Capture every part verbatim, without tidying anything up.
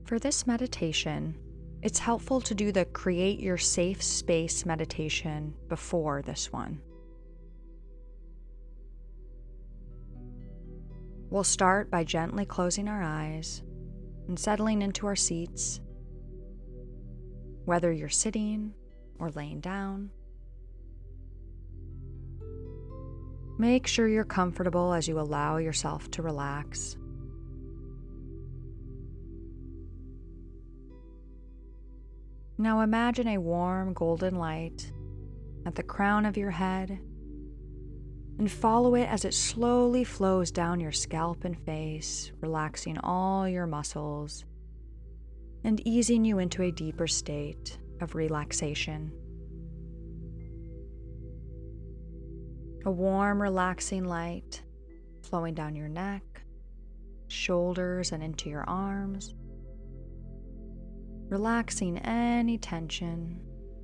For this meditation, it's helpful to do the Create Your Safe Space meditation before this one. We'll start by gently closing our eyes and settling into our seats, whether you're sitting or laying down. Make sure you're comfortable as you allow yourself to relax. Now imagine a warm golden light at the crown of your head and follow it as it slowly flows down your scalp and face, relaxing all your muscles and easing you into a deeper state of relaxation. A warm, relaxing light flowing down your neck, shoulders, and into your arms, relaxing any tension.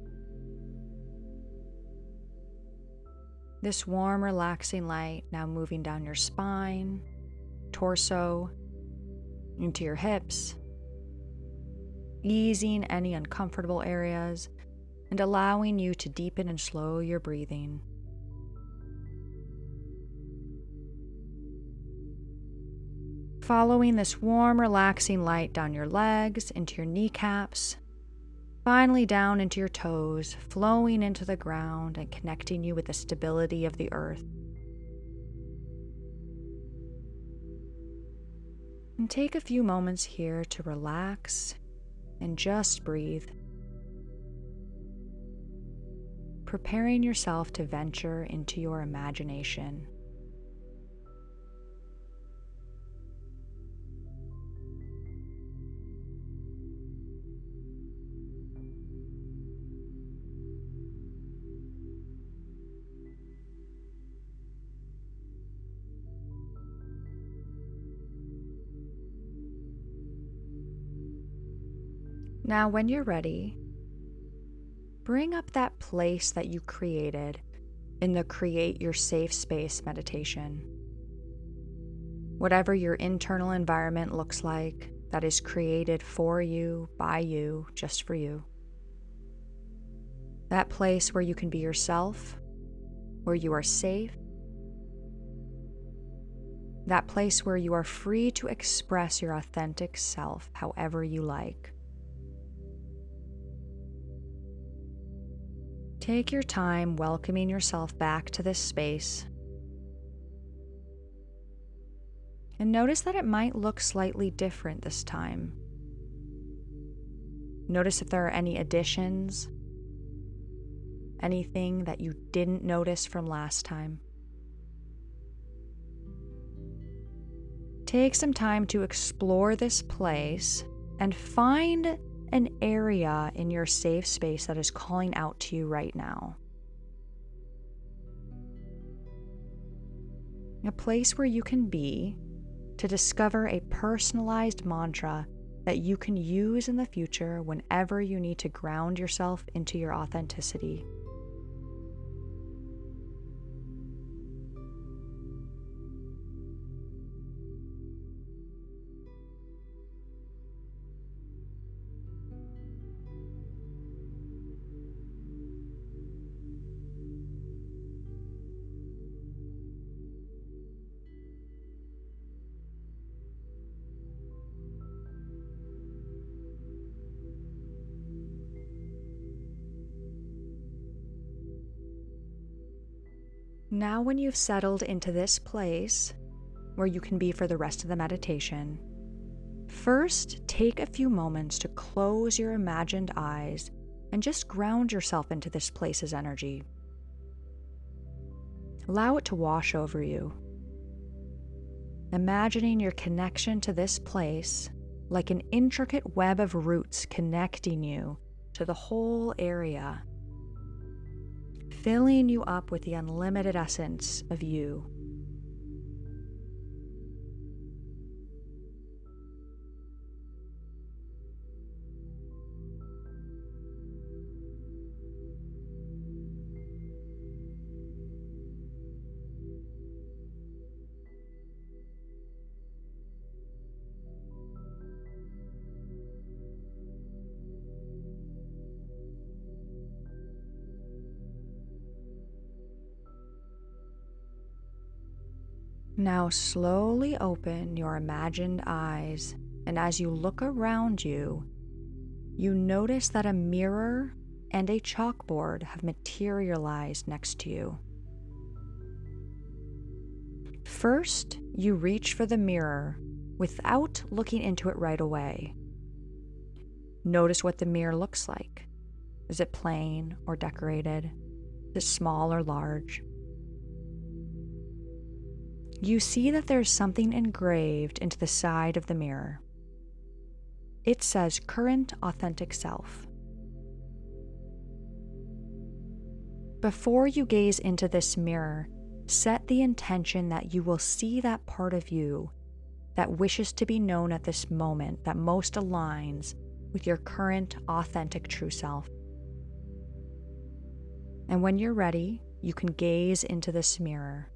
This warm, relaxing light now moving down your spine, torso, into your hips, easing any uncomfortable areas and allowing you to deepen and slow your breathing. Following this warm, relaxing light down your legs, into your kneecaps, finally down into your toes, flowing into the ground and connecting you with the stability of the earth. And take a few moments here to relax and just breathe, preparing yourself to venture into your imagination. Now, when you're ready, bring up that place that you created in the Create Your Safe Space meditation. Whatever your internal environment looks like that is created for you, by you, just for you. That place where you can be yourself, where you are safe. That place where you are free to express your authentic self however you like. Take your time welcoming yourself back to this space. And notice that it might look slightly different this time. Notice if there are any additions, anything that you didn't notice from last time. Take some time to explore this place and find an area in your safe space that is calling out to you right now. A place where you can be to discover a personalized mantra that you can use in the future whenever you need to ground yourself into your authenticity. Now, when you've settled into this place where you can be for the rest of the meditation, first take a few moments to close your imagined eyes and just ground yourself into this place's energy. Allow it to wash over you, imagining your connection to this place like an intricate web of roots connecting you to the whole area, filling you up with the unlimited essence of you. Now slowly open your imagined eyes, and as you look around you, you notice that a mirror and a chalkboard have materialized next to you. First, you reach for the mirror without looking into it right away. Notice what the mirror looks like. Is it plain or decorated? Is it small or large? You see that there's something engraved into the side of the mirror. It says Current Authentic Self. Before you gaze into this mirror, set the intention that you will see that part of you that wishes to be known at this moment that most aligns with your current authentic true self. And when you're ready, you can gaze into this mirror.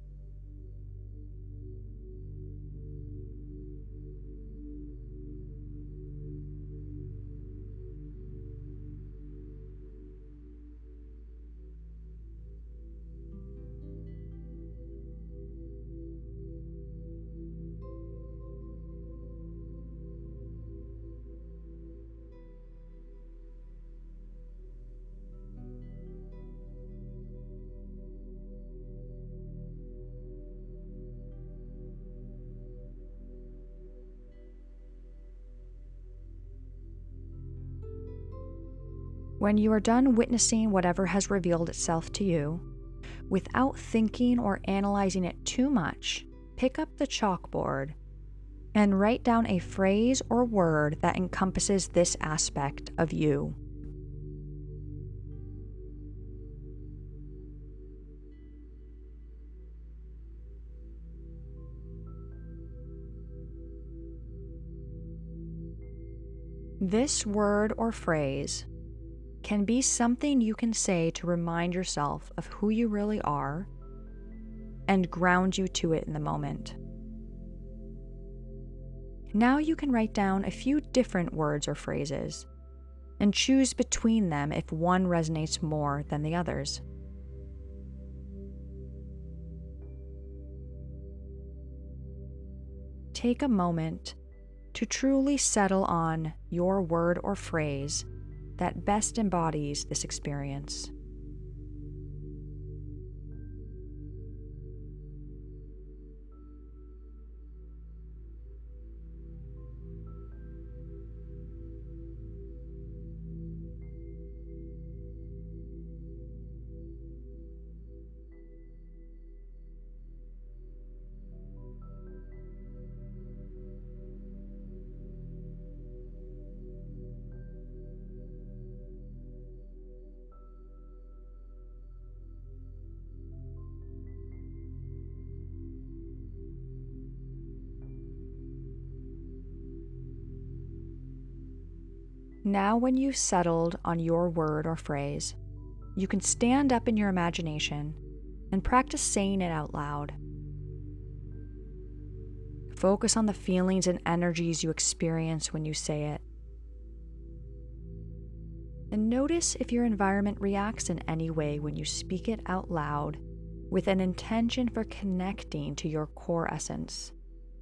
When you are done witnessing whatever has revealed itself to you, without thinking or analyzing it too much, pick up the chalkboard and write down a phrase or word that encompasses this aspect of you. This word or phrase can be something you can say to remind yourself of who you really are and ground you to it in the moment. Now you can write down a few different words or phrases and choose between them if one resonates more than the others. Take a moment to truly settle on your word or phrase that best embodies this experience. Now, when you've settled on your word or phrase, you can stand up in your imagination and practice saying it out loud. Focus on the feelings and energies you experience when you say it. And notice if your environment reacts in any way when you speak it out loud with an intention for connecting to your core essence.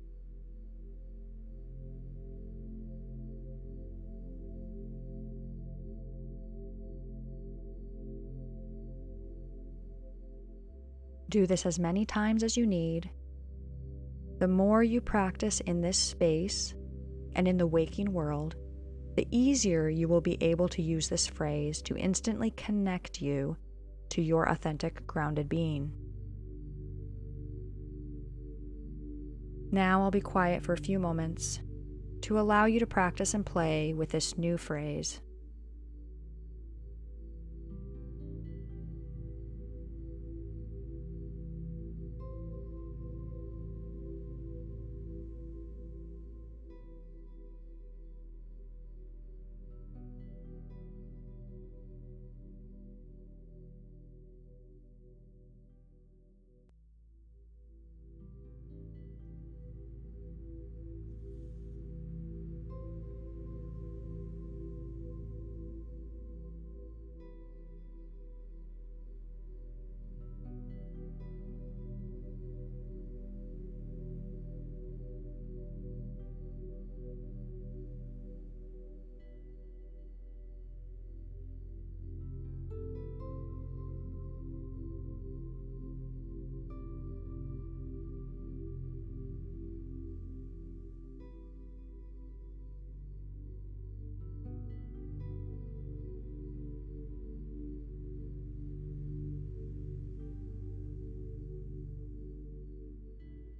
Do this as many times as you need. The more you practice in this space and in the waking world, the easier you will be able to use this phrase to instantly connect you to your authentic, grounded being. Now I'll be quiet for a few moments to allow you to practice and play with this new phrase.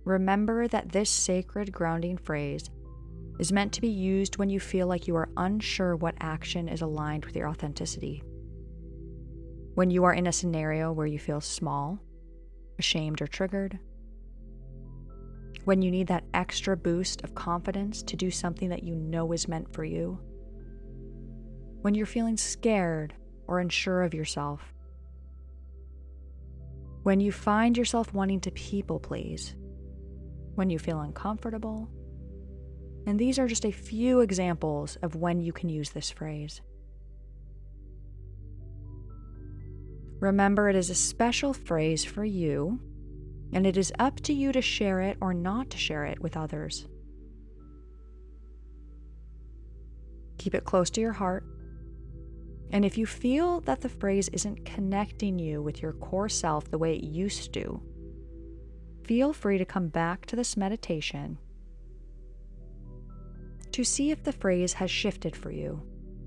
Remember that this sacred grounding phrase is meant to be used when you feel like you are unsure what action is aligned with your authenticity. When you are in a scenario where you feel small, ashamed, or triggered. When you need that extra boost of confidence to do something that you know is meant for you. When you're feeling scared or unsure of yourself. When you find yourself wanting to people please. When you feel uncomfortable. And these are just a few examples of when you can use this phrase. Remember, it is a special phrase for you, and it is up to you to share it or not to share it with others. Keep it close to your heart, and if you feel that the phrase isn't connecting you with your core self the way it used to, feel free to come back to this meditation to see if the phrase has shifted for you.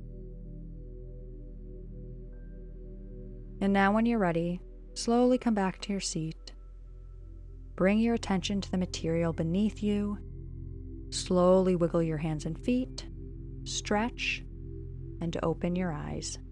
And now when you're ready, slowly come back to your seat. Bring your attention to the material beneath you. Slowly wiggle your hands and feet, stretch, and open your eyes.